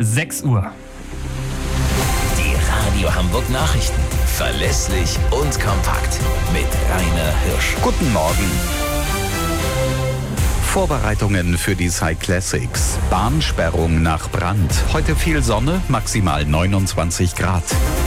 6 Uhr. Die Radio Hamburg Nachrichten. Verlässlich und kompakt. Mit Rainer Hirsch. Guten Morgen. Vorbereitungen für die Cyclassics. Bahnsperrung nach Brand. Heute viel Sonne, maximal 29 Grad.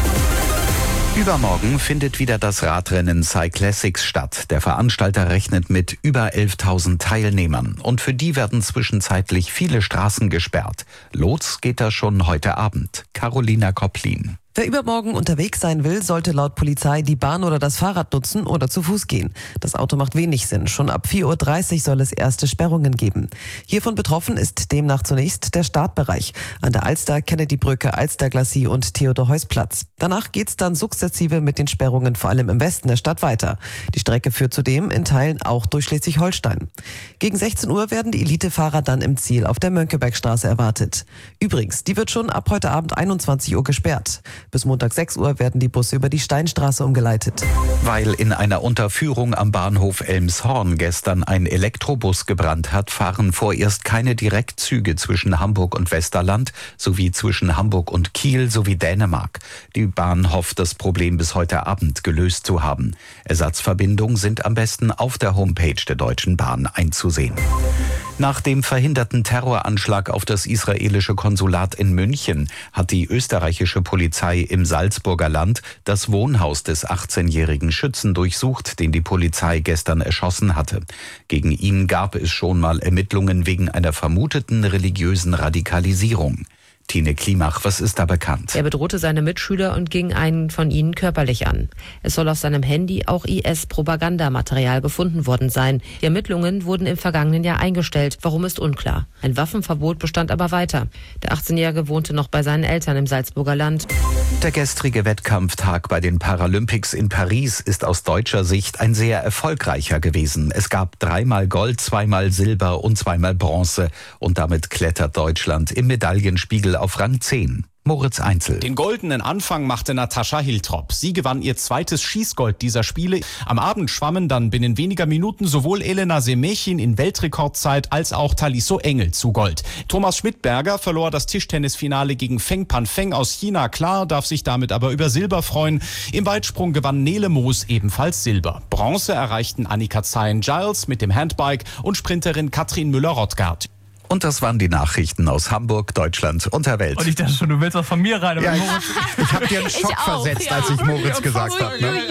Übermorgen findet wieder das Radrennen Cyclassics statt. Der Veranstalter rechnet mit über 11.000 Teilnehmern. Und für die werden zwischenzeitlich viele Straßen gesperrt. Los geht das schon heute Abend. Carolina Kopplin. Wer übermorgen unterwegs sein will, sollte laut Polizei die Bahn oder das Fahrrad nutzen oder zu Fuß gehen. Das Auto macht wenig Sinn. Schon ab 4.30 Uhr soll es erste Sperrungen geben. Hiervon betroffen ist demnach zunächst der Startbereich. An der Alster, Kennedy-Brücke, Alster-Glacis und Theodor-Heuss-Platz. Danach geht's dann sukzessive mit den Sperrungen vor allem im Westen der Stadt weiter. Die Strecke führt zudem in Teilen auch durch Schleswig-Holstein. Gegen 16 Uhr werden die Elitefahrer dann im Ziel auf der Mönckebergstraße erwartet. Übrigens, die wird schon ab heute Abend 21 Uhr gesperrt. Bis Montag 6 Uhr werden die Busse über die Steinstraße umgeleitet. Weil in einer Unterführung am Bahnhof Elmshorn gestern ein Elektrobus gebrannt hat, fahren vorerst keine Direktzüge zwischen Hamburg und Westerland sowie zwischen Hamburg und Kiel sowie Dänemark. Die Bahn hofft, das Problem bis heute Abend gelöst zu haben. Ersatzverbindungen sind am besten auf der Homepage der Deutschen Bahn einzusehen. Nach dem verhinderten Terroranschlag auf das israelische Konsulat in München hat die österreichische Polizei im Salzburger Land das Wohnhaus des 18-jährigen Schützen durchsucht, den die Polizei gestern erschossen hatte. Gegen ihn gab es schon mal Ermittlungen wegen einer vermuteten religiösen Radikalisierung. Tine Klimach, was ist da bekannt? Er bedrohte seine Mitschüler und ging einen von ihnen körperlich an. Es soll auf seinem Handy auch IS-Propagandamaterial gefunden worden sein. Die Ermittlungen wurden im vergangenen Jahr eingestellt. Warum ist unklar. Ein Waffenverbot bestand aber weiter. Der 18-Jährige wohnte noch bei seinen Eltern im Salzburger Land. Der gestrige Wettkampftag bei den Paralympics in Paris ist aus deutscher Sicht ein sehr erfolgreicher gewesen. Es gab 3-mal Gold, 2-mal Silber und 2-mal Bronze. Und damit klettert Deutschland im Medaillenspiegel auf Rang 10. Moritz Einzel. Den goldenen Anfang machte Natascha Hiltrop. Sie gewann ihr zweites Schießgold dieser Spiele. Am Abend schwammen dann binnen weniger Minuten sowohl Elena Semechin in Weltrekordzeit als auch Talisso Engel zu Gold. Thomas Schmidberger verlor das Tischtennisfinale gegen Feng Panfeng aus China klar, darf sich damit aber über Silber freuen. Im Weitsprung gewann Nele Moos ebenfalls Silber. Bronze erreichten Annika Zayen-Giles mit dem Handbike und Sprinterin Katrin Müller-Rottgart. Und das waren die Nachrichten aus Hamburg, Deutschland und der Welt. Und ich dachte schon, du willst auch von mir rein. Aber ja, ich habe dir einen Schock versetzt, als ich Moritz gesagt habe. Ne?